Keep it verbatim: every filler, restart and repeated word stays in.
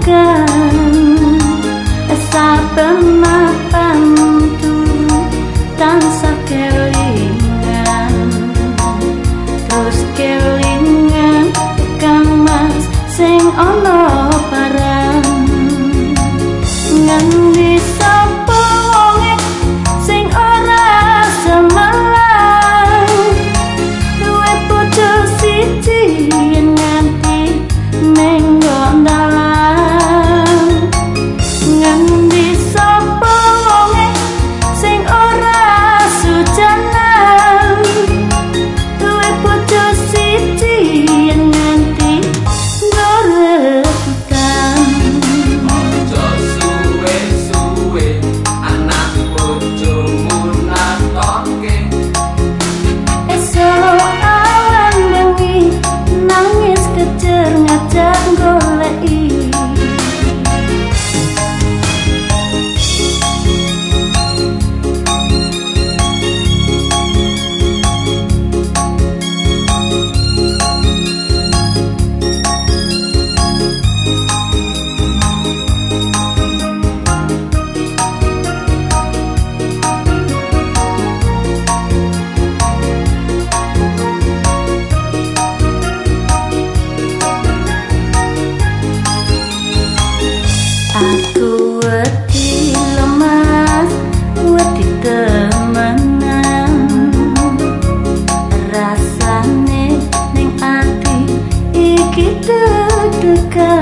tekan saben mapan turu tansah kelingan terus kelingan tekan mas sing ana parang ngendi sapa wonge sing ora semelang duwe bojo siji nganti menggo dalan ngendi sapa wonge sing ora sujanan duwe bojo siji nganti gorebutan aja suwe-suwe anak bojomu natoke esok awan bengi nangis kejer ngajak goleki aku wedi lemas wedi temenan rasane ning ati iki deg-degan